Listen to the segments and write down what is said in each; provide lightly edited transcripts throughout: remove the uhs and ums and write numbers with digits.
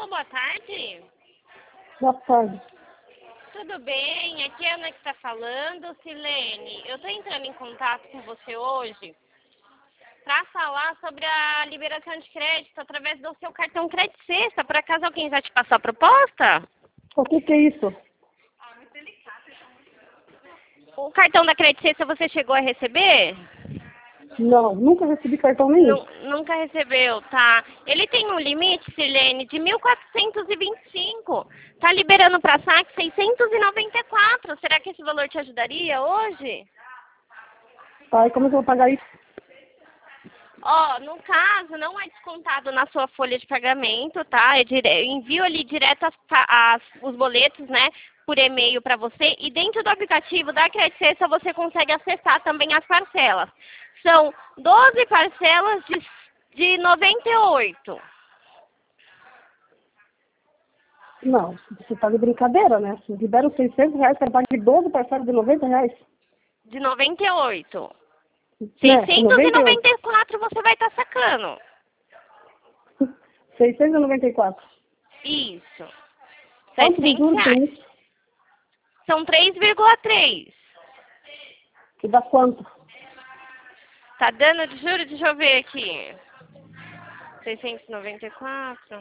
Alô, boa tarde. Boa tarde. Tudo bem? Aqui é a Ana que está falando. Silene, eu estou entrando em contato com você hoje para falar sobre a liberação de crédito através do seu cartão Crédito Sexta. Por acaso alguém já te passou a proposta? O que é isso? O cartão da Crédito Sexta você chegou a receber? Não, nunca recebi cartão nenhum. Nunca recebeu, tá? Ele tem um limite, Silene, de 1.425. Tá liberando para saque 694. Será que esse valor te ajudaria hoje? Tá, e como eu vou pagar isso? Ó, no caso, não é descontado na sua folha de pagamento, tá? Envio ali direto os boletos, né, por e-mail para você. E dentro do aplicativo da Crédito Sexta você consegue acessar também as parcelas. São 12 parcelas de 98. Não, você tá de brincadeira, né? Você libera os R$ 600, você paga de 12 parcelas de R$ 90. De 98. Né? 98. 694 você vai estar sacando. 694. Isso. Quanto de 700 juros tem reais. isso? São 3,3. Que dá quanto? Tá dando de juros? Deixa eu ver aqui. 694.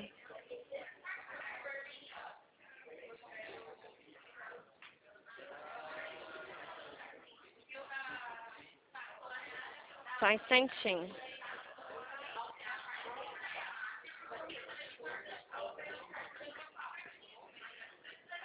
Só um instantinho.